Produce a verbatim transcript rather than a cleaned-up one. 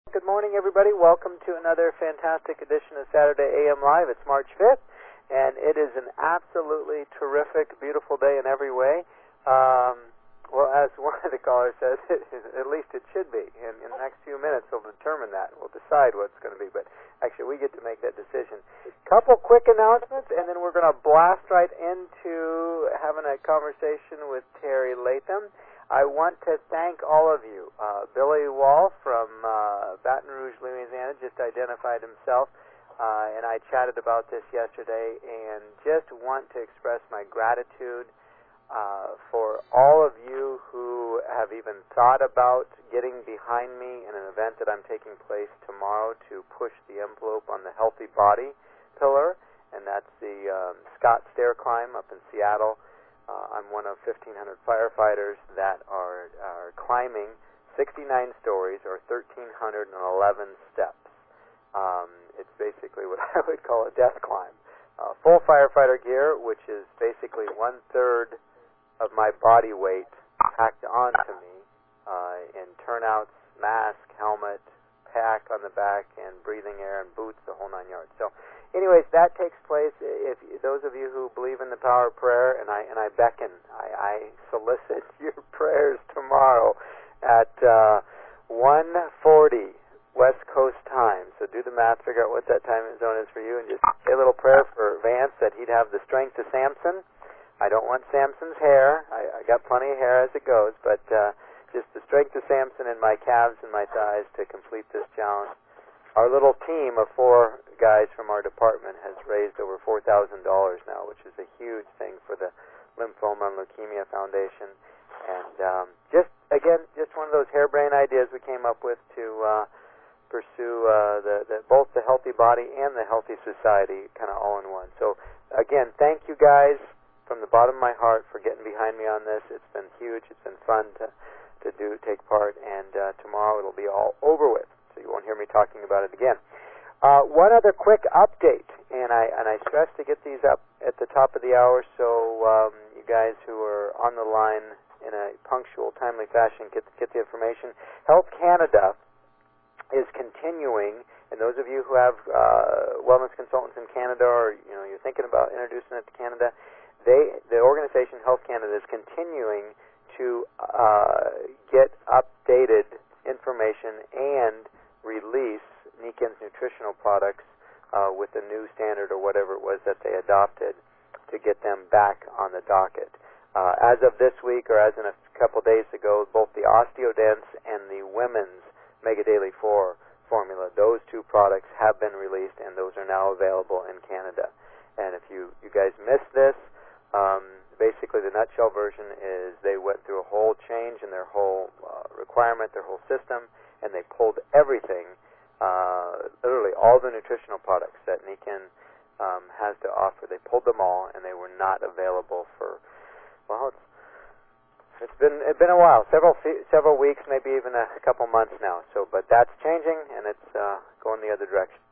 Good morning, everybody. Welcome to another fantastic edition of Saturday A M Live. It's March fifth, and it is an absolutely terrific, beautiful day in every way. Um, well, as one of the callers says, it, at least it should be. In, in the next few minutes, we'll determine that. We'll decide what it's going to be, but actually we get to make that decision. Couple quick announcements, and then we're going to blast right into having a conversation with Terry Latham. I want to thank all of you. Uh, Billy Wall from uh, Baton Rouge, Louisiana, just identified himself, uh, and I chatted about this yesterday, and just want to express my gratitude uh, for all of you who have even thought about getting behind me in an event that I'm taking place tomorrow to push the envelope on the Healthy Body pillar, and that's the um, Scott Stair Climb up in Seattle. Uh, I'm one of fifteen hundred firefighters that are, are climbing sixty-nine stories or one thousand three hundred eleven steps. Um, it's basically what I would call a death climb. Uh, full firefighter gear, which is basically one-third of my body weight packed onto me uh, in turnouts, mask, helmet, pack on the back, and breathing air and boots, the whole nine yards. So, anyways, that takes place. If those of you who believe in the power of prayer, and I and I beckon, I, I solicit your prayers tomorrow at uh, one forty West Coast time. So do the math, figure out what that time zone is for you, and just say a little prayer for Vance that he'd have the strength of Samson. I don't want Samson's hair. I, I got plenty of hair as it goes, but uh, just the strength of Samson in my calves and my thighs to complete this challenge. Our little team of four guys from our department has raised over four thousand dollars now, which is a huge thing for the Lymphoma and Leukemia Foundation. And um, just, again, just one of those harebrained ideas we came up with to uh, pursue uh, the, the, both the Healthy Body and the Healthy Society kind of all in one. So, again, thank you guys from the bottom of my heart for getting behind me on this. It's been huge. It's been fun to, to do, take part, and uh, tomorrow it'll be all over with. So you won't hear me talking about it again. Uh, one other quick update, and I and I stress to get these up at the top of the hour so um, you guys who are on the line in a punctual, timely fashion get get the information. Health Canada is continuing, and those of you who have uh, wellness consultants in Canada, or you know you're thinking about introducing it to Canada, they the organization Health Canada is continuing to uh, get updated information and release Niken's nutritional products uh, with the new standard or whatever it was that they adopted to get them back on the docket. Uh, as of this week, or as in a couple days ago, both the OsteoDense and the women's Mega Daily four formula, those two products have been released, and those are now available in Canada. And if you, you guys missed this, um, basically the nutshell version is they went through a whole change in their whole uh, requirement, their whole system, and they pulled everything, uh, literally all the nutritional products that Niken um, has to offer. They pulled them all, and they were not available for, well, it's, it's been it's been a while, several several weeks, maybe even a couple months now. So, but that's changing, and it's uh, going the other direction.